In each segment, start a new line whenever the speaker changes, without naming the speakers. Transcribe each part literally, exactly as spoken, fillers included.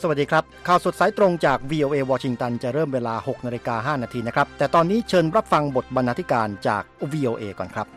สวัสดีครับข่าวสดสายตรงจาก วี โอ เอ วอชิงตันจะเริ่มเวลา หกนาฬิกาห้านาทีนะครับแต่ตอนนี้เชิญรับฟังบทบรรณาธิการจาก วี โอ เอ ก่อนครับ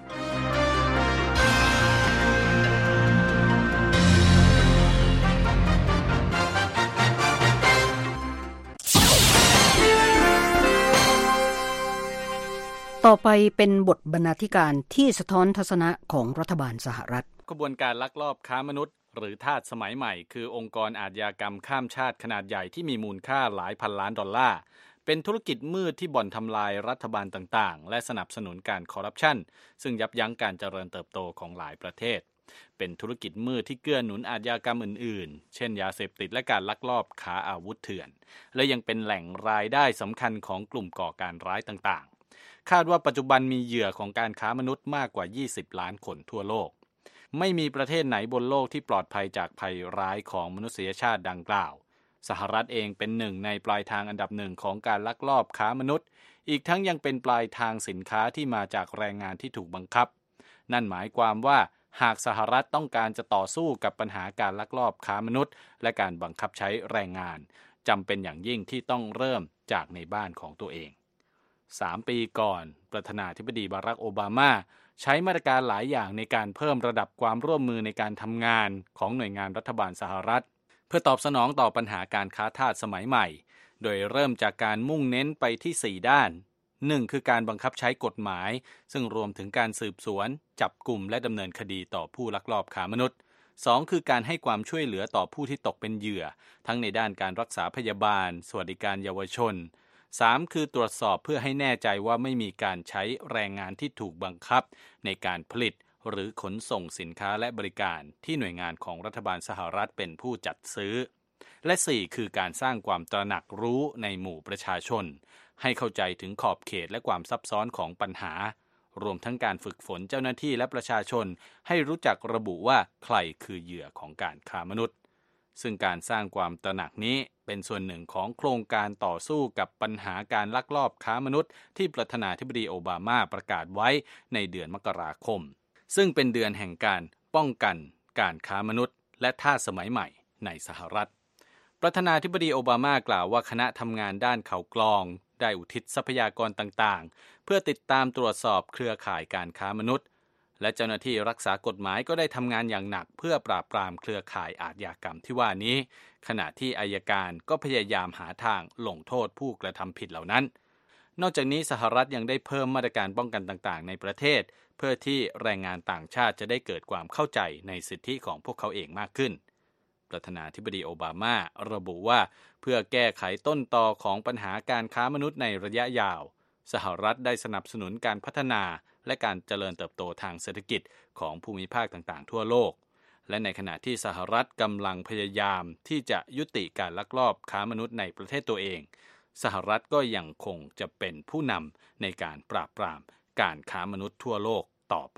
ต่อไปเป็นบทบรรณาธิการที่สะท้อนทัศนะของรัฐบาลสหรัฐ
ขบวนการลักลอบค้ามนุษย์หรือทาสสมัยใหม่คือองค์กรอาชญากรรมข้ามชาติขนาดใหญ่ที่มีมูลค่าหลายพันล้านดอลลาร์เป็นธุรกิจมืดที่บ่อนทำลายรัฐบาลต่างๆและสนับสนุนการคอร์รัปชันซึ่งยับยั้งการเจริญเติบโตของหลายประเทศเป็นธุรกิจมืดที่เกื้อหนุนอาชญากรรมอื่นๆเช่นยาเสพติดและการลักลอบค้าอาวุธเถื่อนและยังเป็นแหล่งรายได้สำคัญของกลุ่มก่อการร้ายต่างๆคาดว่าปัจจุบันมีเหยื่อของการค้ามนุษย์มากกว่ายี่สิบล้านคนทั่วโลกไม่มีประเทศไหนบนโลกที่ปลอดภัยจากภัยร้ายของมนุษยชาติดังกล่าวสหรัฐเองเป็นหนึ่งในปลายทางอันดับหนึ่งของการลักลอบค้ามนุษย์อีกทั้งยังเป็นปลายทางสินค้าที่มาจากแรงงานที่ถูกบังคับนั่นหมายความว่าหากสหรัฐต้องการจะต่อสู้กับปัญหาการลักลอบค้ามนุษย์และการบังคับใช้แรงงานจำเป็นอย่างยิ่งที่ต้องเริ่มจากในบ้านของตัวเองสามปีก่อนประธานาธิบดีบารักโอบามาใช้มาตรการหลายอย่างในการเพิ่มระดับความร่วมมือในการทำงานของหน่วยงานรัฐบาลสหรัฐเพื่อตอบสนองต่อปัญหาการค้าทาสสมัยใหม่โดยเริ่มจากการมุ่งเน้นไปที่สี่ด้านหนึ่งคือการบังคับใช้กฎหมายซึ่งรวมถึงการสืบสวนจับกลุ่มและดำเนินคดีต่อผู้ลักลอบค้ามนุษย์สองคือการให้ความช่วยเหลือต่อผู้ที่ตกเป็นเหยื่อทั้งในด้านการรักษาพยาบาลสวัสดิการเยาวชนสามคือตรวจสอบเพื่อให้แน่ใจว่าไม่มีการใช้แรงงานที่ถูกบังคับในการผลิตหรือขนส่งสินค้าและบริการที่หน่วยงานของรัฐบาลสหรัฐเป็นผู้จัดซื้อและสี่คือการสร้างความตระหนักรู้ในหมู่ประชาชนให้เข้าใจถึงขอบเขตและความซับซ้อนของปัญหารวมทั้งการฝึกฝนเจ้าหน้าที่และประชาชนให้รู้จักระบุว่าใครคือเหยื่อของการค้ามนุษย์ซึ่งการสร้างความตระหนักนี้เป็นส่วนหนึ่งของโครงการต่อสู้กับปัญหาการลักลอบค้ามนุษย์ที่ประธานาธิบดีโอบามาประกาศไว้ในเดือนมกราคมซึ่งเป็นเดือนแห่งการป้องกันการค้ามนุษย์และทาสสมัยใหม่ในสหรัฐประธานาธิบดีโอบามากล่าวว่าคณะทำงานด้านข่าวกรองได้อุทิศทรัพยากรต่างๆเพื่อติดตามตรวจสอบเครือข่ายการค้ามนุษย์และเจ้าหน้าที่รักษากฎหมายก็ได้ทำงานอย่างหนักเพื่อปราบปรามเครือข่ายอาชญากรรมที่ว่านี้ขณะที่อัยการก็พยายามหาทางลงโทษผู้กระทำผิดเหล่านั้นนอกจากนี้สหรัฐยังได้เพิ่มมาตรการป้องกันต่างๆในประเทศเพื่อที่แรงงานต่างชาติจะได้เกิดความเข้าใจในสิทธิของพวกเขาเองมากขึ้นประธานาธิบดีโอบามาระบุว่าเพื่อแก้ไขต้นตอของปัญหาการค้ามนุษย์ในระยะยาวสหรัฐได้สนับสนุนการพัฒนาและการเจริญเติบโตทางเศรษฐกิจของภูมิภาคต่างๆทั่วโลกและในขณะที่สหรัฐกำลังพยายามที่จะยุติการลักลอบค้ามนุษย์ในประเทศตัวเองสหรัฐก็ยังคงจะเป็นผู้นำในการปราบปรามการค้ามนุษย์ทั่วโลกต่อไป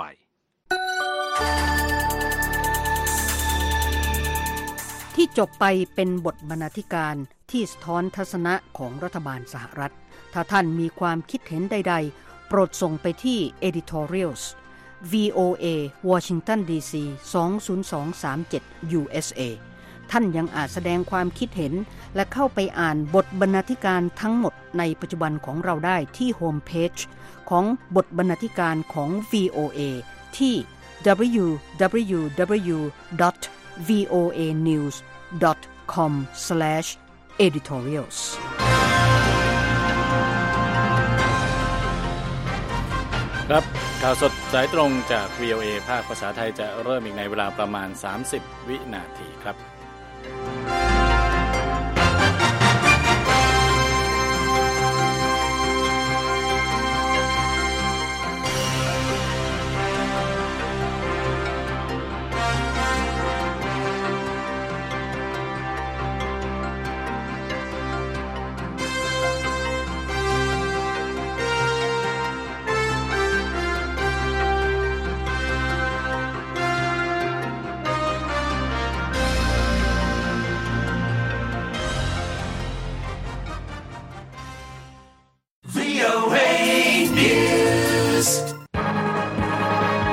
ที่จบไปเป็นบทบรรณาธิการที่สะท้อนทัศนะของรัฐบาลสหรัฐถ้าท่านมีความคิดเห็นใดๆโปรดส่งไปที่ editorials วี โอ เอ Washington ดี ซี สอง ศูนย์สองสามเจ็ด ยู เอส เอ ท่านยังอาจแสดงความคิดเห็นและเข้าไปอ่านบทบรรณาธิการทั้งหมดในปัจจุบันของเราได้ที่โฮมเพจของบทบรรณาธิการของ วี โอ เอ ที่ ดับเบิลยู ดับเบิลยู ดับเบิลยู ดอท วี โอ เอ นิวส์ ดอท คอม สแลช เอดิทอเรียลส์
ครับข่าวสดสายตรงจาก วี โอ เอ ภาคภาษาไทยจะเริ่มอีกในเวลาประมาณสามสิบวินาทีครับ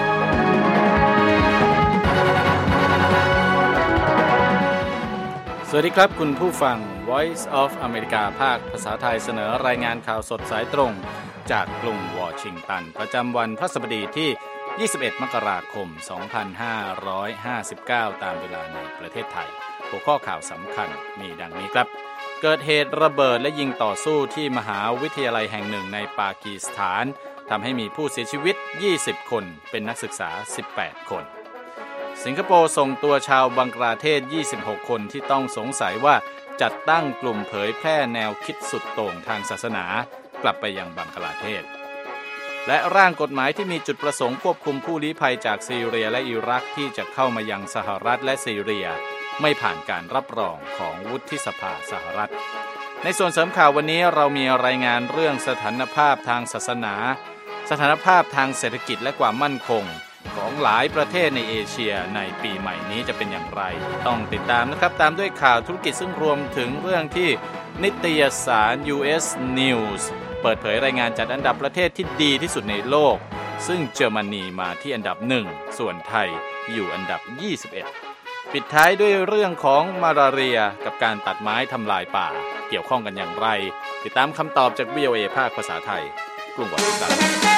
ส
สวัสดีครับคุณผู้ฟัง Voice of America ภาคภาษาไทยเสนอรายงานข่าวสดสายตรงจากกรุงวอชิงตันประจำวันพฤหัสบดีที่ยี่สิบเอ็ดมกราคมสองพันห้าร้อยห้าสิบเก้าตามเวลาในประเทศไทยหัวข้อข่าวสำคัญมีดังนี้ครับเกิดเหตุระเบิดและยิงต่อสู้ที่มหาวิทยาลัยแห่งหนึ่งในปากีสถานทำให้มีผู้เสียชีวิตยี่สิบคนเป็นนักศึกษาสิบแปดคนสิงคโปร์ส่งตัวชาวบังกลาเทศยี่สิบหกคนที่ต้องสงสัยว่าจัดตั้งกลุ่มเผยแพร่แนวคิดสุดโต่งทางศาสนากลับไปยังบังกลาเทศและร่างกฎหมายที่มีจุดประสงค์ควบคุมผู้ลี้ภัยจากซีเรียและอิรักที่จะเข้ามายังสหรัฐและซีเรียไม่ผ่านการรับรองของวุฒิสภาสหรัฐในส่วนเสริมข่าววันนี้เรามีรายงานเรื่องสถานภาพทางศาสนาสถานภาพทางเศรษฐกิจและความมั่นคงของหลายประเทศในเอเชียในปีใหม่นี้จะเป็นอย่างไรต้องติดตามนะครับตามด้วยข่าวธุรกิจซึ่งรวมถึงเรื่องที่นิตยสาร ยู เอส News เปิดเผยรายงานจัดอันดับประเทศที่ดีที่สุดในโลกซึ่งเยอรมนีมาที่อันดับหนึ่งส่วนไทยอยู่อันดับยี่สิบเอ็ดปิดท้ายด้วยเรื่องของมาลาเรียกับการตัดไม้ทำลายป่าเกี่ยวข้องกันอย่างไรติดตามคำตอบจาก วี โอ เอ ภาคภาษาไทยกรุงวอชิงตัน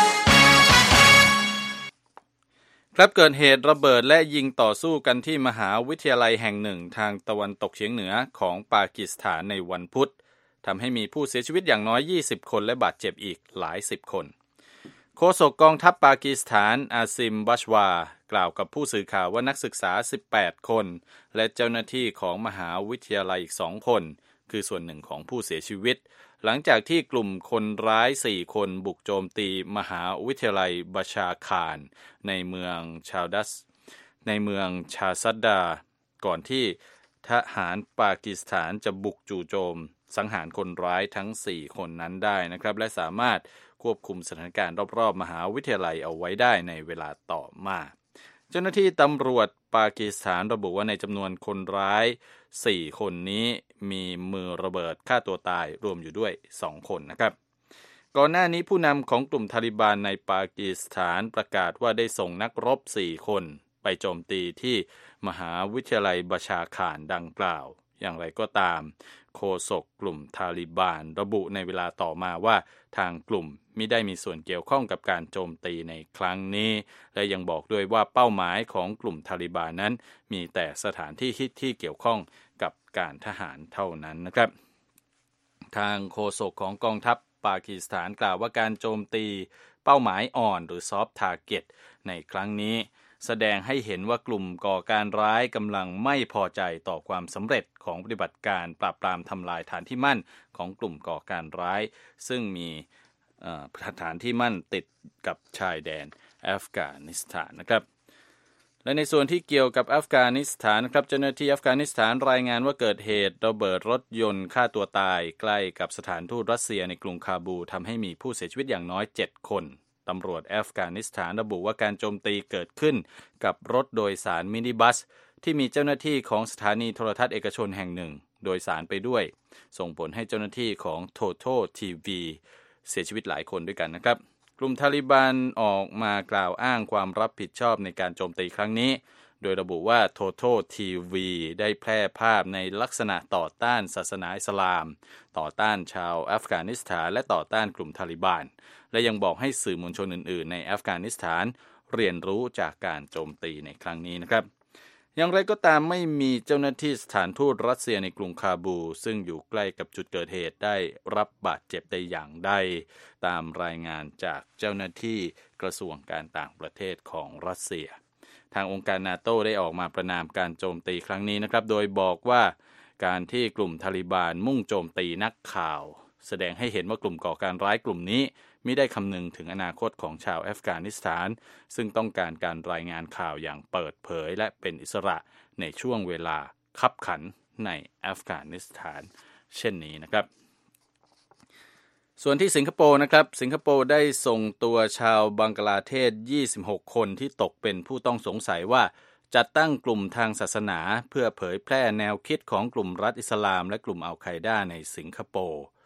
ครับเกิดเหตุระเบิดและยิงต่อสู้กันที่มหาวิทยาลัยแห่งหนึ่งทางตะวันตกเฉียงเหนือของปากีสถานในวันพุธทำให้มีผู้เสียชีวิตอย่างน้อยยี่สิบคนและบาดเจ็บอีกหลายสิบคนโฆษกกองทัพปากีสถานอาซิมบัชวากล่าวกับผู้สื่อข่าวว่านักศึกษาสิบแปดคนและเจ้าหน้าที่ของมหาวิทยาลัยอีกสองคนคือส่วนหนึ่งของผู้เสียชีวิตหลังจากที่กลุ่มคนร้ายสี่คนบุกโจมตีมหาวิทยาลัยบัชาคารในเมืองชาดัสในเมืองชาซัดดาก่อนที่ทหารปากีสถานจะบุกจู่โจมสังหารคนร้ายทั้งสี่คนนั้นได้นะครับและสามารถควบคุมสถานการณ์รอบๆมหาวิทยาลัยเอาไว้ได้ในเวลาต่อมาเจ้าหน้าที่ตำรวจปากีสถานระบุว่าในจำนวนคนร้ายสี่คนนี้มีมือระเบิดฆ่าตัวตายรวมอยู่ด้วยสองคนนะครับก่อนหน้านี้ผู้นำของกลุ่มทาลิบันในปากีสถานประกาศว่าได้ส่งนักรบสี่คนไปโจมตีที่มหาวิทยาลัยบัชาคารดังกล่าวอย่างไรก็ตามโฆษกกลุ่มทาลิบันระบุในเวลาต่อมาว่าทางกลุ่มมิได้มีส่วนเกี่ยวข้องกับการโจมตีในครั้งนี้และยังบอกด้วยว่าเป้าหมายของกลุ่มทาลิบันนั้นมีแต่สถานที่ที่เกี่ยวข้องกับการทหารเท่านั้นนะครับทางโฆษกของกองทัพปากีสถานกล่าวว่าการโจมตีเป้าหมายอ่อนหรือซอฟต์ทาร์เก็ตในครั้งนี้แสดงให้เห็นว่ากลุ่มก่อการร้ายกำลังไม่พอใจต่อความสำเร็จของปฏิบัติการปราบปรามทำลายฐานที่มั่นของกลุ่มก่อการร้ายซึ่งมีฐานที่มั่นติดกับชายแดนอัฟกานิสถานนะครับและในส่วนที่เกี่ยวกับอัฟกานิสถานครับเจ้าหน้าที่อัฟกานิสถานรายงานว่าเกิดเหตุระเบิดรถยนต์ฆ่าตัวตายใกล้กับสถานทูตรัสเซียในกรุงคาบูลทำให้มีผู้เสียชีวิตอย่างน้อยเจ็ดคนตำรวจอัฟกานิสถานระบุว่าการโจมตีเกิดขึ้นกับรถโดยสารมินิบัสที่มีเจ้าหน้าที่ของสถานีโทรทัศน์เอกชนแห่งหนึ่งโดยสารไปด้วยส่งผลให้เจ้าหน้าที่ของ Total ที วี เสียชีวิตหลายคนด้วยกันนะครับกลุ่มทาลิบันออกมากล่าวอ้างความรับผิดชอบในการโจมตีครั้งนี้โดยระบุว่า Total ที วี ได้แพร่ภาพในลักษณะต่อต้านศาสนาอิสลามต่อต้านชาวอัฟกานิสถานและต่อต้านกลุ่มทาลิบันและยังบอกให้สื่อมวลชนอื่นๆในอัฟกานิสถานเรียนรู้จากการโจมตีในครั้งนี้นะครับอย่างไรก็ตามไม่มีเจ้าหน้าที่สถานทูตรัสเซียในกรุงคาบูซึ่งอยู่ใกล้กับจุดเกิดเหตุได้รับบาดเจ็บใดอย่างใดตามรายงานจากเจ้าหน้าที่กระทรวงการต่างประเทศของรัสเซียทางองค์การนาโต้ได้ออกมาประณามการโจมตีครั้งนี้นะครับโดยบอกว่าการที่กลุ่มทาลิบันมุ่งโจมตีนักข่าวแสดงให้เห็นว่ากลุ่มก่อการร้ายกลุ่มนี้มิได้คำนึงถึงอนาคตของชาวอัฟกานิสถานซึ่งต้องการการรายงานข่าวอย่างเปิดเผยและเป็นอิสระในช่วงเวลาคับขันในอัฟกานิสถานเช่นนี้นะครับส่วนที่สิงคโปร์นะครับสิงคโปร์ได้ส่งตัวชาวบังกลาเทศยี่สิบหกคนที่ตกเป็นผู้ต้องสงสัยว่าจัดตั้งกลุ่มทางศาสนาเพื่อเผยแพร่แนวคิดของกลุ่มรัฐอิสลามและกลุ่มอัลไคด้าในสิงคโปร์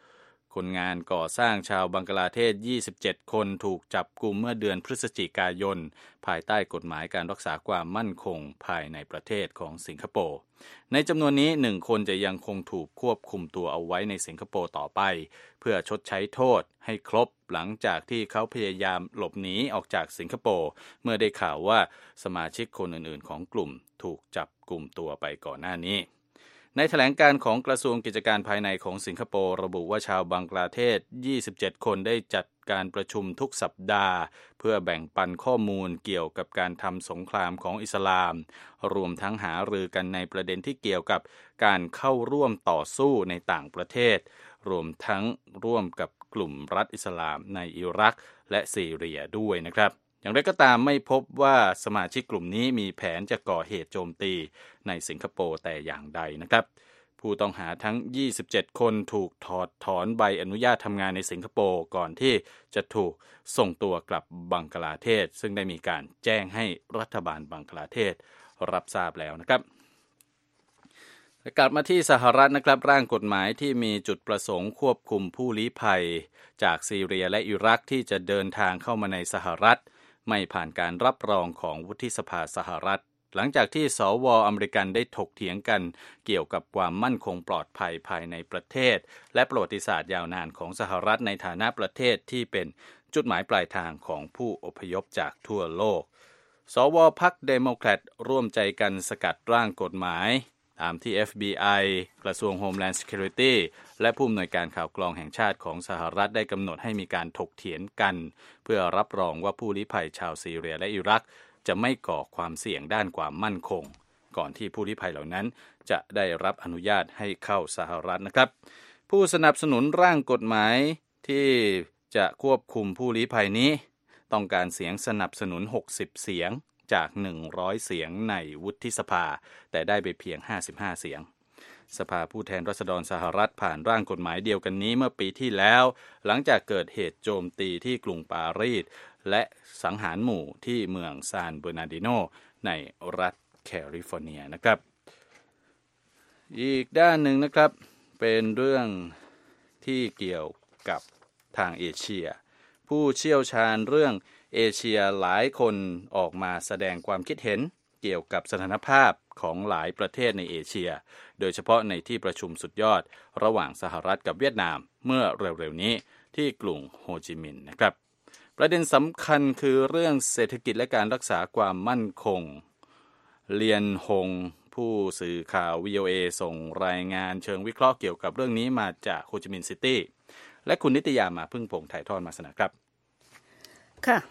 คนงานก่อสร้างชาวบังกลาเทศยี่สิบเจ็ดคนถูกจับกุมเมื่อเดือนพฤศจิกายนภายใต้กฎหมายการรักษาความมั่นคงภายในประเทศของสิงคโปร์ในจำนวนนี้หนึ่งคนจะยังคงถูกควบคุมตัวเอาไว้ในสิงคโปร์ต่อไปเพื่อชดใช้โทษให้ครบหลังจากที่เขาพยายามหลบหนีออกจากสิงคโปร์เมื่อได้ข่าวว่าสมาชิกคนอื่นๆของกลุ่มถูกจับกุมตัวไปก่อนหน้านี้ในแถลงการของกระทรวงกิจการภายในของสิงคโปร์ระบุว่าชาวบังกลาเทศยี่สิบเจ็ดคนได้จัดการประชุมทุกสัปดาห์เพื่อแบ่งปันข้อมูลเกี่ยวกับการทำสงครามของอิสลามรวมทั้งหารือกันในประเด็นที่เกี่ยวกับการเข้าร่วมต่อสู้ในต่างประเทศรวมทั้งร่วมกับกลุ่มรัฐอิสลามในอิรักและซีเรียด้วยนะครับอย่างไรก็ตามไม่พบว่าสมาชิกกลุ่มนี้มีแผนจะก่อเหตุโจมตีในสิงคโปร์แต่อย่างใดนะครับผู้ต้องหาทั้งยี่สิบเจ็ดคนถูกถอดถอนใบอนุญาตทำงานในสิงคโปร์ก่อนที่จะถูกส่งตัวกลับบังกลาเทศซึ่งได้มีการแจ้งให้รัฐบาลบังกลาเทศรับทราบแล้วนะครับกลับมาที่สหรัฐนะครับร่างกฎหมายที่มีจุดประสงค์ควบคุมผู้ลี้ภัยจากซีเรียและอิรักที่จะเดินทางเข้ามาในสหรัฐไม่ผ่านการรับรองของวุฒิสภาสหรัฐหลังจากที่สวอเมริกันได้ถกเถียงกันเกี่ยวกับความมั่นคงปลอดภัยภายในประเทศและประวัติศาสตร์ยาวนานของสหรัฐในฐานะประเทศที่เป็นจุดหมายปลายทางของผู้อพยพจากทั่วโลกสวพรรคเดโมแครตร่วมใจกันสกัดร่างกฎหมายตามที่ เอฟ บี ไอ กระทรวง Homeland Security และผู้อำนวยการข่าวกรองแห่งชาติของสหรัฐได้กำหนดให้มีการถกเถียงกันเพื่อรับรองว่าผู้ลี้ภัยชาวซีเรียและอิรักจะไม่ก่อความเสี่ยงด้านความมั่นคงก่อนที่ผู้ลี้ภัยเหล่านั้นจะได้รับอนุญาตให้เข้าสหรัฐนะครับผู้สนับสนุนร่างกฎหมายที่จะควบคุมผู้ลี้ภัยนี้ต้องการเสียงสนับสนุนหกสิบเสียงจากหนึ่งร้อยเสียงในวุฒิสภาแต่ได้ไปเพียงห้าสิบห้าเสียงสภาผู้แทนราษฎรสหรัฐผ่านร่างกฎหมายเดียวกันนี้เมื่อปีที่แล้วหลังจากเกิดเหตุโจมตีที่กรุงปารีสและสังหารหมู่ที่เมืองซานเบอร์นาร์ดิโนในรัฐแคลิฟอร์เนียนะครับอีกด้านหนึ่งนะครับเป็นเรื่องที่เกี่ยวกับทางเอเชียผู้เชี่ยวชาญเรื่องเอเชียหลายคนออกมาแสดงความคิดเห็นเกี่ยวกับสถานภาพของหลายประเทศในเอเชียโดยเฉพาะในที่ประชุมสุดยอดระหว่างสหรัฐกับเวียดนามเมื่อเร็วๆนี้ที่กรุงโฮจิมินห์นะครับประเด็นสำคัญคือเรื่องเศรษฐกิจและการรักษาความมั่นคงเลียนหงผู้สื่อข่าว วี โอ เอ ส่งรายงานเชิงวิเคราะห์เกี่ยวกับเรื่องนี้มาจากโฮจิมินห์ซิตี้และคุณนิตยามาพึ่งพงษ์ถ่ายทอดมาสนะครับ
ค่ะ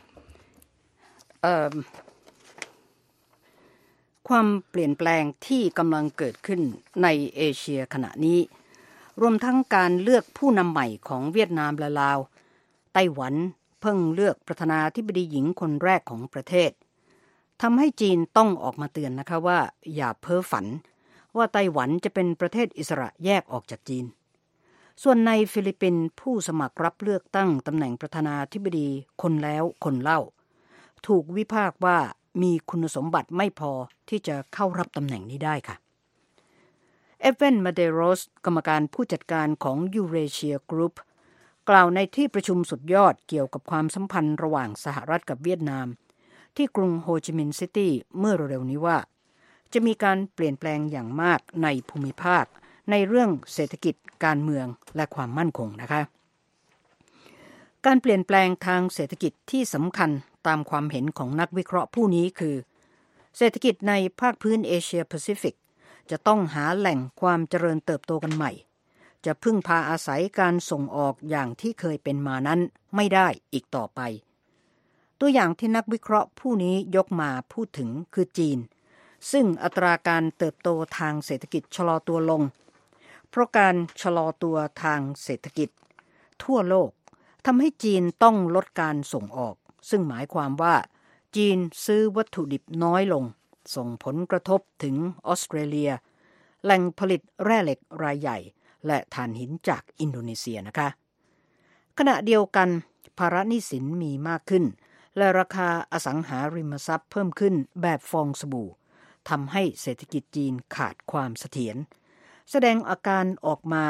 ความเปลี่ยนแปลงที่กำลังเกิดขึ้นในเอเชียขณะนี้รวมทั้งการเลือกผู้นำใหม่ของเวียดนามและลาวไต้หวันเพิ่งเลือกประธานาธิบดีหญิงคนแรกของประเทศทำให้จีนต้องออกมาเตือนนะคะว่าอย่าเพ้อฝันว่าไต้หวันจะเป็นประเทศอิสระแยกออกจากจีนส่วนในฟิลิปปินส์ผู้สมัครรับเลือกตั้งตำแหน่งประธานาธิบดีคนแล้วคนเล่าถูกวิพากษ์ว่ามีคุณสมบัติไม่พอที่จะเข้ารับตำแหน่งนี้ได้ค่ะเอเวนมาเดโรสกรรมการผู้จัดการของยูเรเชียกรุ๊ปกล่าวในที่ประชุมสุดยอดเกี่ยวกับความสัมพันธ์ระหว่างสหรัฐกับเวียดนามที่กรุงโฮจิมินห์ซิตี้เมื่อเร็วๆนี้ว่าจะมีการเปลี่ยนแปลงอย่างมากในภูมิภาคในเรื่องเศรษฐกิจการเมืองและความมั่นคงนะคะการเปลี่ยนแปลงทางเศรษฐกิจที่สำคัญตามความเห็นของนักวิเคราะห์ผู้นี้คือเศรษฐกิจในภาคพื้นเอเชียแปซิฟิกจะต้องหาแหล่งความเจริญเติบโตกันใหม่จะพึ่งพาอาศัยการส่งออกอย่างที่เคยเป็นมานั้นไม่ได้อีกต่อไปตัวอย่างที่นักวิเคราะห์ผู้นี้ยกมาพูดถึงคือจีนซึ่งอัตราการเติบโตทางเศรษฐกิจชะลอตัวลงเพราะการชะลอตัวทางเศรษฐกิจทั่วโลกทำให้จีนต้องลดการส่งออกซึ่งหมายความว่าจีนซื้อวัตถุดิบน้อยลงส่งผลกระทบถึงออสเตรเลียแหล่งผลิตแร่เหล็กรายใหญ่และถ่านหินจากอินโดนีเซียนะคะขณะเดียวกันภาระหนี้สินมีมากขึ้นและราคาอสังหาริมทรัพย์เพิ่มขึ้นแบบฟองสบู่ทำให้เศรษฐกิจจีนขาดความเสถียรแสดงอาการออกมา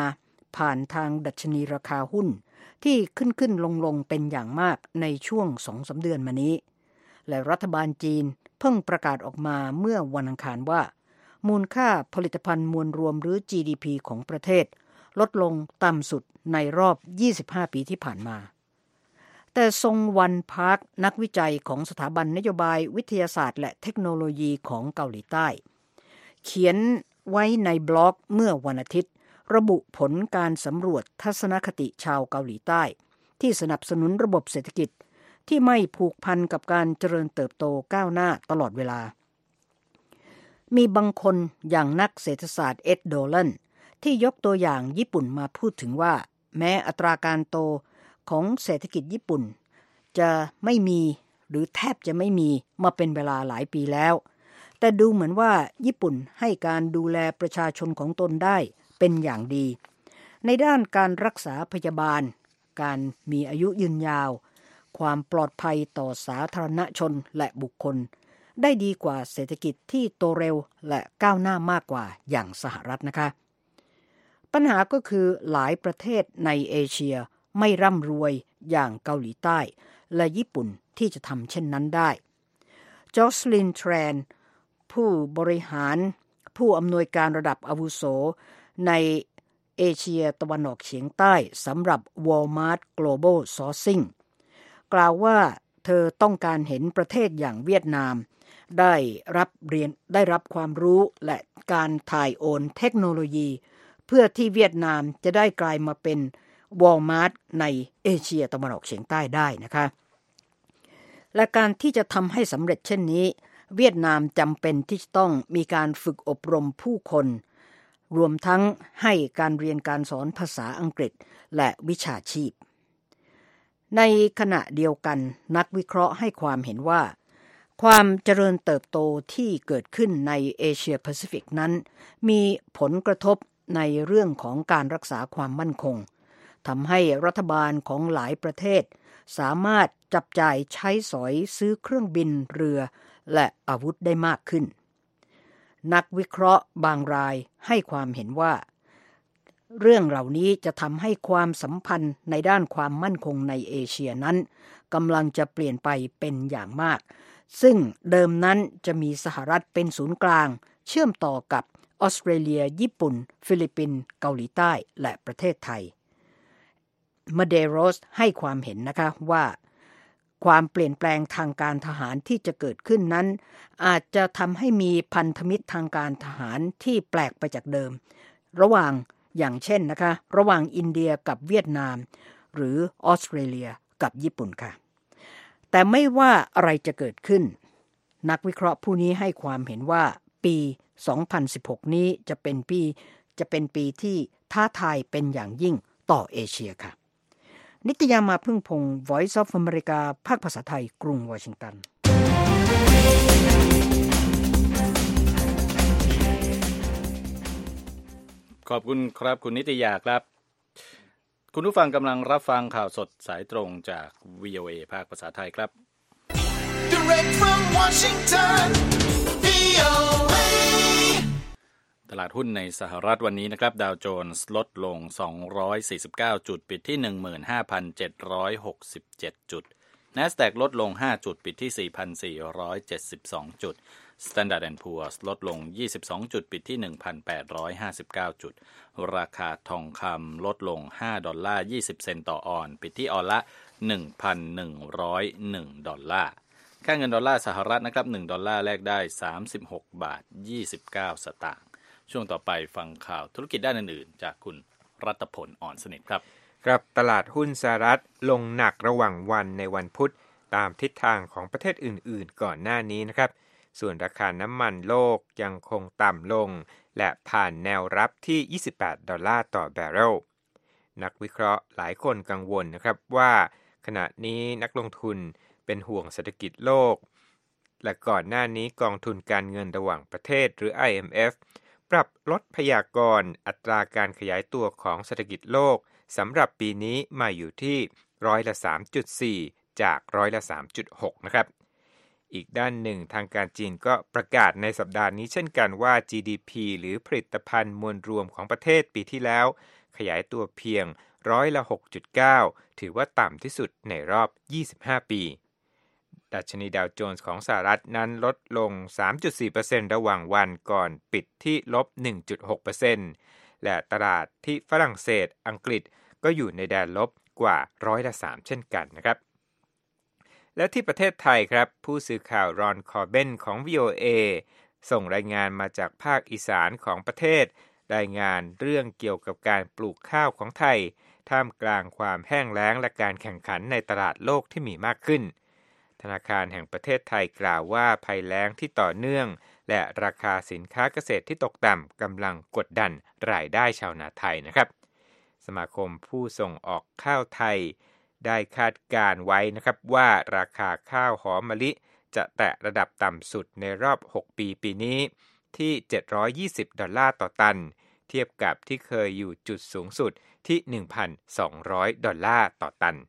ผ่านทางดัชนีราคาหุ้นที่ขึ้นขึ้นลงลงเป็นอย่างมากในช่วง สองถึงสาม เดือนมานี้และรัฐบาลจีนเพิ่งประกาศออกมาเมื่อวันอังคารว่ามูลค่าผลิตภัณฑ์มวลรวมหรือ จี ดี พี ของประเทศลดลงต่ำสุดในรอบยี่สิบห้าปีที่ผ่านมาแต่ซงวันพาร์คนักวิจัยของสถาบันนโยบายวิทยาศาสตร์และเทคโนโลยีของเกาหลีใต้เขียนไว้ในบล็อกเมื่อวันอาทิตย์ระบุผลการสำรวจทัศนคติชาวเกาหลีใต้ที่สนับสนุนระบบเศรษฐกิจที่ไม่ผูกพันกับการเจริญเติบโตก้าวหน้าตลอดเวลามีบางคนอย่างนักเศรษฐศาสตร์เอ็ดโดลันที่ยกตัวอย่างญี่ปุ่นมาพูดถึงว่าแม้อัตราการโตของเศรษฐกิจญี่ปุ่นจะไม่มีหรือแทบจะไม่มีมาเป็นเวลาหลายปีแล้วแต่ดูเหมือนว่าญี่ปุ่นให้การดูแลประชาชนของตนได้เป็นอย่างดีในด้านการรักษาพยาบาลการมีอายุยืนยาวความปลอดภัยต่อสาธารณชนและบุคคลได้ดีกว่าเศรษฐกิจที่โตเร็วและก้าวหน้ามากกว่าอย่างสหรัฐนะคะปัญหาก็คือหลายประเทศในเอเชียไม่ร่ำรวยอย่างเกาหลีใต้และญี่ปุ่นที่จะทำเช่นนั้นได้จอสลิน แทรนผู้บริหารผู้อำนวยการระดับอาวุโสในเอเชียตะวันออกเฉียงใต้สำหรับ Walmart Global Sourcing กล่าวว่าเธอต้องการเห็นประเทศอย่างเวียดนามได้รับเรียนได้รับความรู้และการถ่ายโอนเทคโนโลยีเพื่อที่เวียดนามจะได้กลายมาเป็น Walmart ในเอเชียตะวันออกเฉียงใต้ได้นะคะและการที่จะทำให้สำเร็จเช่นนี้เวียดนามจำเป็นที่จะต้องมีการฝึกอบรมผู้คนรวมทั้งให้การเรียนการสอนภาษาอังกฤษและวิชาชีพในขณะเดียวกันนักวิเคราะห์ให้ความเห็นว่าความเจริญเติบโตที่เกิดขึ้นในเอเชียแปซิฟิกนั้นมีผลกระทบในเรื่องของการรักษาความมั่นคงทำให้รัฐบาลของหลายประเทศสามารถจับจ่ายใช้สอยซื้อเครื่องบินเรือและอาวุธได้มากขึ้นนักวิเคราะห์บางรายให้ความเห็นว่าเรื่องเหล่านี้จะทำให้ความสัมพันธ์ในด้านความมั่นคงในเอเชียนั้นกำลังจะเปลี่ยนไปเป็นอย่างมากซึ่งเดิมนั้นจะมีสหรัฐเป็นศูนย์กลางเชื่อมต่อกับออสเตรเลียญี่ปุ่นฟิลิปปินส์เกาหลีใต้และประเทศไทยมาเดโรสให้ความเห็นนะคะว่าความเปลี่ยนแปลงทางการทหารที่จะเกิดขึ้นนั้นอาจจะทำให้มีพันธมิตรทางการทหารที่แปลกไปจากเดิมระหว่างอย่างเช่นนะคะระหว่างอินเดียกับเวียดนามหรือออสเตรเลียกับญี่ปุ่นค่ะแต่ไม่ว่าอะไรจะเกิดขึ้นนักวิเคราะห์ผู้นี้ให้ความเห็นว่าปีสองพันสิบหกนี้จะเป็นปีจะเป็นปีที่ท้าทายเป็นอย่างยิ่งต่อเอเชียค่ะนิตยามาพึ่งพงศ์ Voice of America ภาคภาษาไทยกรุงวอชิงตัน
ขอบคุณครับคุณนิตยาครับคุณผู้ฟังกำลังรับฟังข่าวสดสายตรงจาก วี โอ เอ ภาคภาษาไทยครับ Direct from Washington วี โอ เอ ตลาดหุ้นในสหรัฐวันนี้นะครับดาวโจนส์ลดลงสองร้อยสี่สิบเก้าจุดปิดที่ หนึ่งหมื่นห้าพันเจ็ดร้อยหกสิบเจ็ด จุด NASDAQ ลดลงห้าจุดปิดที่ สี่พันสี่ร้อยเจ็ดสิบสอง จุด Standard แอนด์ Poor's ลดลงยี่สิบสองจุดปิดที่ หนึ่งพันแปดร้อยห้าสิบเก้า จุดราคาทองคำลดลงห้าดอลลาร์ยี่สิบเซนต์ต่อออนซ์ปิดที่ออนละ หนึ่งพันหนึ่งร้อยเอ็ด ดอลลาร์ค่าเงินดอลลาร์สหรัฐนะครับหนึ่งดอลลาร์แลกได้สามสิบหกบาทยี่สิบเก้าสตางค์ช่วงต่อไปฟังข่าวธุรกิจด้านอื่นๆจากคุณรัตพลอ่อนสนิทครับ
ครับตลาดหุ้นสหรัฐลงหนักระหว่างวันในวันพุธตามทิศทางของประเทศอื่นๆก่อนหน้านี้นะครับส่วนราคาน้ำมันโลกยังคงต่ำลงและผ่านแนวรับที่ยี่สิบแปดดอลลาร์ต่อแบเรลนักวิเคราะห์หลายคนกังวลนะครับว่าขณะนี้นักลงทุนเป็นห่วงเศรษฐกิจโลกและก่อนหน้านี้กองทุนการเงินระหว่างประเทศหรือ ไอ เอ็ม เอฟ ปรับลดพยากรณ์อัตราการขยายตัวของเศรษฐกิจโลกสำหรับปีนี้มาอยู่ที่ร้อยละ สามจุดสี่ จากร้อยละ สามจุดหก นะครับอีกด้านหนึ่งทางการจีนก็ประกาศในสัปดาห์นี้เช่นกันว่า จี ดี พี หรือผลิตภัณฑ์มวลรวมของประเทศปีที่แล้วขขยายตัวเพียงร้อยละ หกจุดเก้า ถือว่าต่ำที่สุดในรอบยี่สิบห้าปีดัชนีดาวโจนส์ของสหรัฐนั้นลดลง สามจุดสี่เปอร์เซ็นต์ ระหว่างวันก่อนปิดที่ลบ หนึ่งจุดหกเปอร์เซ็นต์ และตลาดที่ฝรั่งเศสอังกฤษก็อยู่ในแดนลบกว่าร้อยละสามเช่นกันนะครับและที่ประเทศไทยครับผู้สื่อข่าวรอนคอร์เบนของ วี โอ เอ ส่งรายงานมาจากภาคอีสานของประเทศรายงานเรื่องเกี่ยวกับการปลูกข้าวของไทยท่ามกลางความแห้งแล้งและการแข่งขันในตลาดโลกที่มีมากขึ้นธนาคารแห่งประเทศไทยกล่าวว่าภัยแล้งที่ต่อเนื่องและราคาสินค้าเกษตรที่ตกต่ำกำลังกดดันรายได้ชาวนาไทยนะครับสมาคมผู้ส่งออกข้าวไทยได้คาดการไว้นะครับว่าราคาข้าวหอมมะลิจะแตะระดับต่ำสุดในรอบหกปีปีนี้ที่เจ็ดร้อยยี่สิบดอลลาร์ต่อตันเทียบกับที่เคยอยู่จุดสูงสุดที่ หนึ่งพันสองร้อย ดอลลาร์ต่อตัน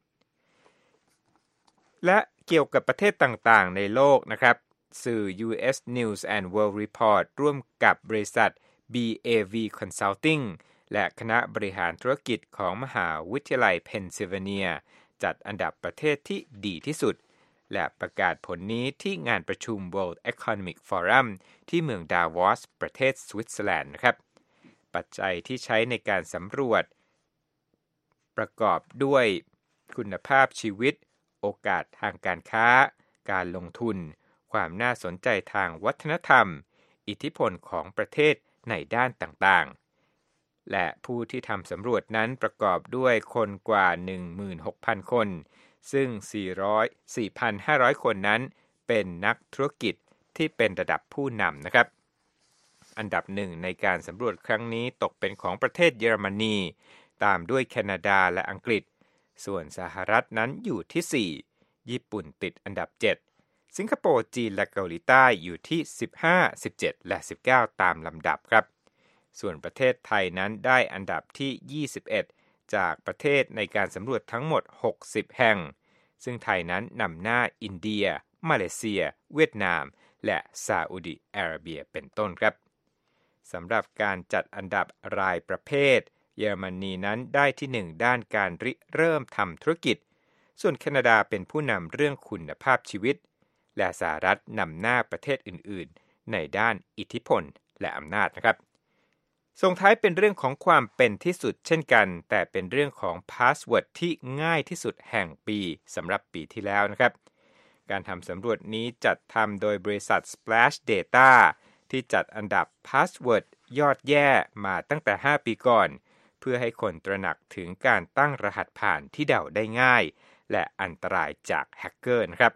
และเกี่ยวกับประเทศต่างๆในโลกนะครับสื่อ ยู เอส News and World Report ร่วมกับบริษัท บี เอ วี Consulting และคณะบริหารธุรกิจของมหาวิทยาลัยเพนซิลเวเนียจัดอันดับประเทศที่ดีที่สุดและประกาศผลนี้ที่งานประชุม World Economic Forum ที่เมืองดาวอสประเทศสวิตเซอร์แลนด์นะครับปัจจัยที่ใช้ในการสำรวจประกอบด้วยคุณภาพชีวิตโอกาสทางการค้าการลงทุนความน่าสนใจทางวัฒนธรรมอิทธิพลของประเทศในด้านต่างๆและผู้ที่ทำสำรวจนั้นประกอบด้วยคนกว่า หนึ่งหมื่นหกพัน คนซึ่ง สี่พันห้าร้อย คนนั้นเป็นนักธุรกิจที่เป็นระดับผู้นำนะครับอันดับหนึ่งในการสำรวจครั้งนี้ตกเป็นของประเทศเยอรมนีตามด้วยแคนาดาและอังกฤษส่วนสหรัฐนั้นอยู่ที่สี่ญี่ปุ่นติดอันดับเจ็ดสิงคโปร์จีนและเกาหลีใต้อยู่ที่สิบห้า สิบเจ็ดและสิบเก้าตามลำดับครับส่วนประเทศไทยนั้นได้อันดับที่ยี่สิบเอ็ดจากประเทศในการสำรวจทั้งหมดหกสิบแห่งซึ่งไทยนั้นนำหน้าอินเดียมาเลเซียเวียดนามและซาอุดิอาระเบียเป็นต้นครับสำหรับการจัดอันดับรายประเภทเยอรมนีนั้นได้ที่หนึ่งด้านการริเริ่มทำธุรกิจส่วนแคนาดาเป็นผู้นำเรื่องคุณภาพชีวิตและสหรัฐนำหน้าประเทศอื่นๆในด้านอิทธิพลและอำนาจนะครับส่งท้ายเป็นเรื่องของความเป็นที่สุดเช่นกันแต่เป็นเรื่องของพาสเวิร์ดที่ง่ายที่สุดแห่งปีสำหรับปีที่แล้วนะครับการทำสำรวจนี้จัดทำโดยบริษัท Splash Data ที่จัดอันดับพาสเวิร์ดยอดแย่มาตั้งแต่ห้าปีก่อนเพื่อให้คนตระหนักถึงการตั้งรหัสผ่านที่เดาได้ง่ายและอันตรายจากแฮกเกอร์นะครับ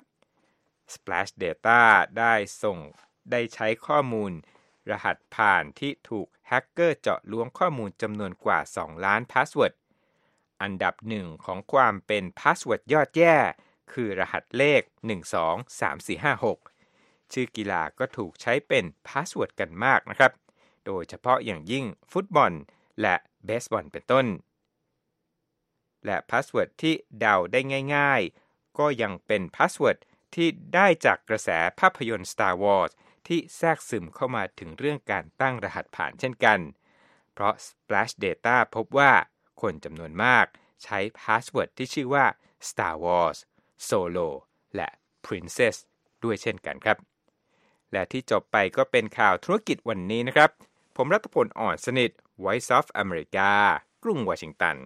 Splash Data ได้ส่งได้ใช้ข้อมูลรหัสผ่านที่ถูกแฮกเกอร์เจาะล้วงข้อมูลจำนวนกว่าสองล้านพาสเวิร์ดอันดับหนึ่งของความเป็นพาสเวิร์ดยอดแย่คือรหัสเลขหนึ่ง สอง สาม สี่ ห้า หกชื่อกีฬาก็ถูกใช้เป็นพาสเวิร์ดกันมากนะครับโดยเฉพาะอย่างยิ่งฟุตบอลและเบสบอลเป็นต้นและพาสเวิร์ดที่เดาได้ง่ายๆก็ยังเป็นพาสเวิร์ดที่ได้จากกระแสภาพยนตร์ Star Wars ที่แทรกซึมเข้ามาถึงเรื่องการตั้งรหัสผ่านเช่นกันเพราะ Splash Data พบว่าคนจำนวนมากใช้พาสเวิร์ดที่ชื่อว่า Star Wars Solo และ Princess ด้วยเช่นกันครับและที่จบไปก็เป็นข่าวธุรกิจวันนี้นะครับผมรัตพล อ่อนสนิท Voice of America กรุงวอชิงตัน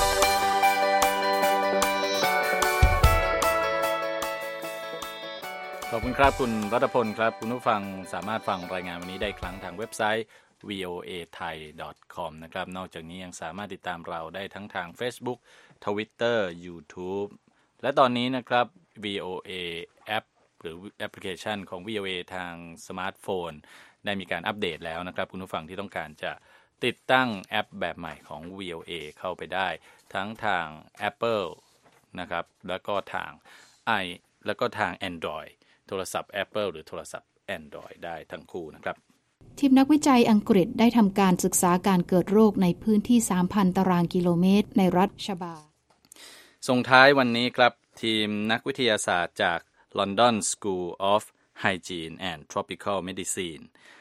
ขอบคุณครับคุณรัตพลครับคุณผู้ฟังสามารถฟังรายงานวันนี้ได้ครั้งทางเว็บไซต์ วี โอ เอ ไทย ดอท คอม นะครับนอกจากนี้ยังสามารถติดตามเราได้ทั้งทาง Facebook Twitter YouTube และตอนนี้นะครับ วี โอ เอ แอปหรือแอปพลิเคชันของ วี โอ เอ ทางสมาร์ทโฟนได้มีการอัปเดตแล้วนะครับคุณผู้ฟังที่ต้องการจะติดตั้งแอปแบบใหม่ของ วี โอ เอ เข้าไปได้ทั้งทาง Apple นะครับแล้วก็ทาง i แล้วก็ทาง Android โทรศัพท์ Apple หรือโทรศัพท์ Android ได้ทั้งคู่นะครับ
ทีมนักวิจัยอังกฤษได้ทำการศึกษาการเกิดโรคในพื้นที่ สามพัน ตารางกิโลเมตรในรัฐชบา
ส่งท้ายวันนี้ครับทีมนักวิทยาศาสตร์จาก London School of Hygiene and Tropical Medicine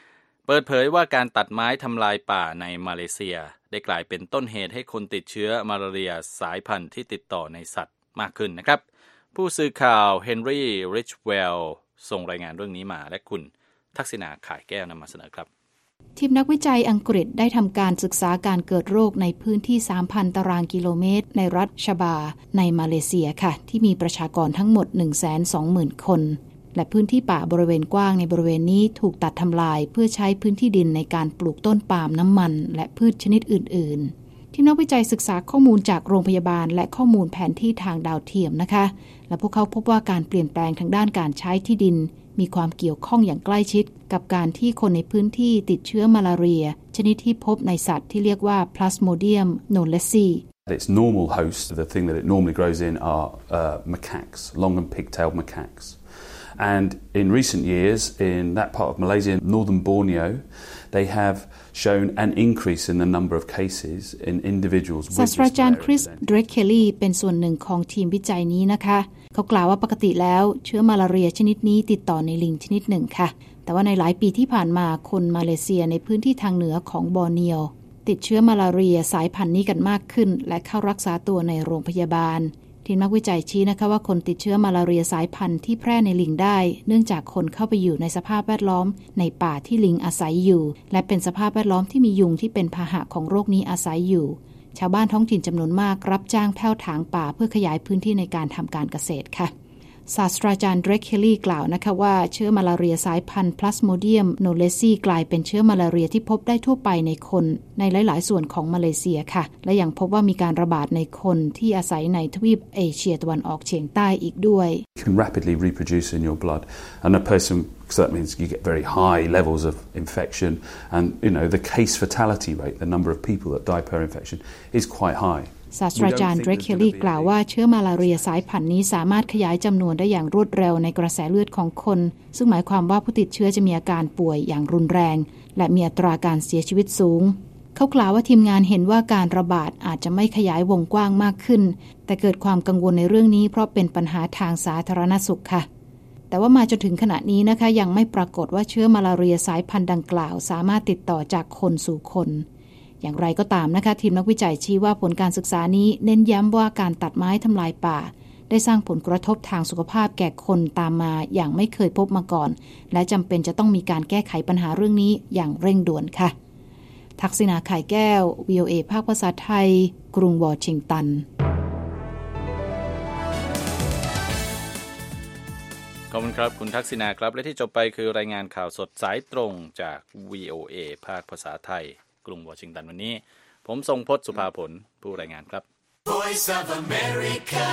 เปิดเผยว่าการตัดไม้ทำลายป่าในมาเลเซียได้กลายเป็นต้นเหตุให้คนติดเชื้อมาลาเรียสายพันธุ์ที่ติดต่อในสัตว์มากขึ้นนะครับผู้สื่อข่าวเฮนรี่ริชเวลล์ส่งรายงานเรื่องนี้มาและคุณทักษิณาข่ายแก้วนำมาเสนอครับ
ทีมนักวิจัยอังกฤษได้ทำการศึกษาการเกิดโรคในพื้นที่ สามพัน ตารางกิโลเมตรในรัฐชบาในมาเลเซียค่ะที่มีประชากรทั้งหมด หนึ่งแสนสองหมื่น คนและพื้นที่ป่าบริเวณกว้างในบริเวณนี้ถูกตัดทำลายเพื่อใช้พื้นที่ดินในการปลูกต้นปาล์มน้ำมันและพืชชนิดอื่นๆทีมนักวิจัยศึกษาข้อมูลจากโรงพยาบาลและข้อมูลแผนที่ทางดาวเทียมนะคะและพวกเขาพบว่าการเปลี่ยนแปลงทางด้านการใช้ที่ดินมีความเกี่ยวข้องอย่างใกล้ชิดกับการที่คนในพื้นที่ติดเชื้อมาลาเรียชนิดที่พบในสัตว์ที่เรียกว่า Plasmodium knowlesi.
Its normal host, the thing that it normally grows in, are uh, macaques, long and pigtailed macaques. And in recent years, in that part of Malaysia, northern Borneo, they have shown an increase in the number of cases in individuals with
ศาสตราจารย์คริส เดรคเคลลี่เป็นส่วนหนึ่งของทีมวิจัยนี้นะคะเขากล่าวว่าปกติแล้วเชื้อมาลาเรียชนิดนี้ติดต่อในลิงชนิดหนึ่งค่ะแต่ว่าในหลายปีที่ผ่านมาคนมาเลเซียในพื้นที่ทางเหนือของบอร์เนียวติดเชื้อมาลาเรียสายพันธุ์นี้กันมากขึ้นและเข้ารักษาตัวในโรงพยาบาลทีมนักวิจัยชี้นะคะว่าคนติดเชื้อมาลาเรียสายพันธุ์ที่แพร่ในลิงได้เนื่องจากคนเข้าไปอยู่ในสภาพแวดล้อมในป่าที่ลิงอาศัยอยู่และเป็นสภาพแวดล้อมที่มียุงที่เป็นพาหะของโรคนี้อาศัยอยู่ชาวบ้านท้องถิ่นจำนวนมากรับจ้างแผ้วถางป่าเพื่อขยายพื้นที่ในการทำการเกษตรค่ะศาสตราจารย์เดรคเคลลี่กล่าวนะคะว่าเชื้อมาลาเรียสายพันธุ์ Plasmodium knowlesi กลายเป็นเชื้อมาลาเรียที่พบได้ทั่วไปในคนในหลายๆส่วนของมาเลเซียค่ะและยังพบว่ามีการระบาดในคนที่อาศัยในทวีปเอเชียตะวันออกเฉียงใต้อีกด้วย
You can rapidly reproduce in your blood and a person so that means you get very high levels of infection and you know the case fatality rate the number of people that die per infection is quite highศาสตราจารย์เดรคเคลลี่กล่าวว่าเชื้อมาลาเรียสายพันธุ์นี้สามารถขยายจำนวนได้อย่างรวดเร็วในกระแสเลือดของคนซึ่งหมายความว่าผู้ติดเชื้อจะมีอาการป่วยอย่างรุนแรงและมีอัตราการเสียชีวิตสูงเขากล่าวว่าทีมงานเห็นว่าการระบาดอาจจะไม่ขยายวงกว้างมากขึ้นแต่เกิดความกังวลในเรื่องนี้เพราะเป็นปัญหาทางสาธารณสุขค่ะแต่ว่ามาจนถึงขณะนี้นะคะยังไม่ปรากฏว่าเชื้อมาลาเรียสายพันธุ์ดังกล่าวสามารถติดต่อจากคนสู่คนอย่างไรก็ตามนะคะทีมนักวิจัยชี้ว่าผลการศึกษานี้เน้นย้ำว่าการตัดไม้ทำลายป่าได้สร้างผลกระทบทางสุขภาพแก่คนตามมาอย่างไม่เคยพบมาก่อนและจำเป็นจะต้องมีการแก้ไขปัญหาเรื่องนี้อย่างเร่งด่วนค่ะทักษิณา ข่ายแก้ว วี โอ เอ ภาคภาษาไทยกรุงวอชิงตัน
ขอบคุณครับคุณทักษิณาครับและที่จบไปคือรายงานข่าวสดสายตรงจาก วี โอ เอ ภาคภาษาไทยกรุงวอชิงตันวันนี้ผมทรงพจน์สุภาผลผู้รายงานครับ
Voice of America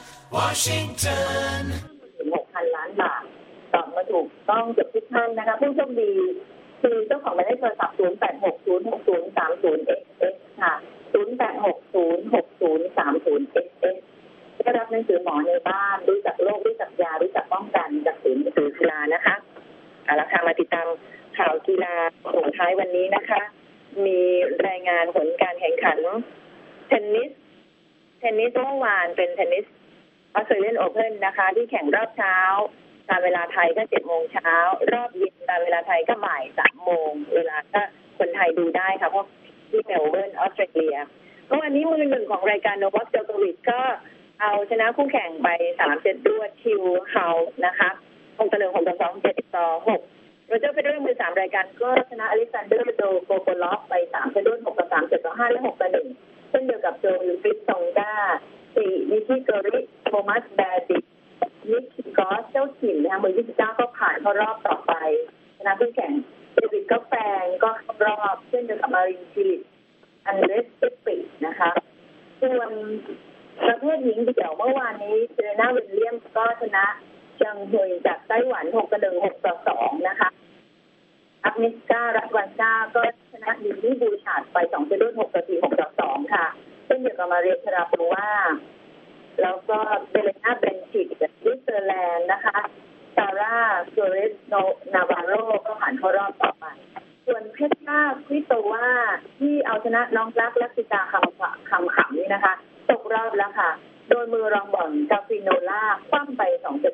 Washington
หกพัน ล้านบาทตอบมาถูกต้องเกือบทุกท่านนะคะผู้โชคดีคือเจ้าของหมายเลขโทรศัพท์ศูนย์ แปด หก ศูนย์ หก ศูนย์ สาม ศูนย์ เอ็กซ์ เอ็กซ์ ค่ะศูนย์ แปด หก ศูนย์ หก ศูนย์ สาม ศูนย์ เอ็กซ์ เอ็กซ์ ได้รับหนังสือหมอในบ้านรู้จักโรครู้จักยารู้จักป้องกันจากศูนย์สื่อกีฬานะคะเอาละค่ะมาติดตามข่าวกีฬาส่งท้ายวันนี้นะคะมีรายงานผลการแข่งขันเทนนิสเทนนิสเมื่อวานเป็นเทนนิสออสเตรเลียนโอเพ่นนะคะที่แข่งรอบเช้าตามเวลาไทยก็เจ็ดโมงเช้ารอบเย็นตามเวลาไทยก็บ่ายสามโมงเวลาก็คนไทยดูได้ค่ะเพราะที่เมลเบิร์นออสเตรเลียเมื่อวันนี้มือหนึ่งของรายการโนวัค โจโควิชก็เอาชนะคู่แข่งไปสามเซตรวดคิวเฮาส์นะคะหกต่อหนึ่ง หกต่อสอง เจ็ดต่อหกโรเจอร์เฟเดอร์มือสามรายการก็ชนะอเล็กซานเดอร์โดโกโกลอฟไปสามเซตรวดหกต่อสาม เจ็ดต่อห้าและหกต่อหนึ่งเช่นเดียวกับโจวิลฟริดซองก้าสี่นิคิเกอริโทมัสแบดิกนิกกอสเจ้าถิ่นนะคะมือยี่สิบเก้าก็ผ่านเข้ารอบต่อไปชนะคู่แข่งเดวิดก็แฟงก็เข้ารอบเช่นเดียวกับมารินชิลิตอันเดรสเอปินะคะส่วนประเภทหญิงเดี่ยวเมื่อวานนี้เซเรน่าวิลเลียมส์ก็ชนะเจิงฮุยจากไต้หวันหกต่อหนึ่ง หกต่อสองนะคะอักนิสการัตวันกาก็ชนะลิลลี่บูชาร์ดไปสองเซตรวดหกต่อสี่ หกต่อสองค่ะเช่นเดียวกับมาเรียชราโปวาแล้วก็เบเลน่าเบนชิกจากสวิตเซอร์แลนด์นะคะซาร่าโซเรสโนนาวาโรก็ผ่านเข้ารอบต่อไปส่วนเพชรลาควิโตวาที่เอาชนะน้องรักลักษิตาคำคำขำนี่นะคะตกรอบแล้วค่ะโดยมือรองบอลกาฟิโนล่าคว่ำไปสองเซ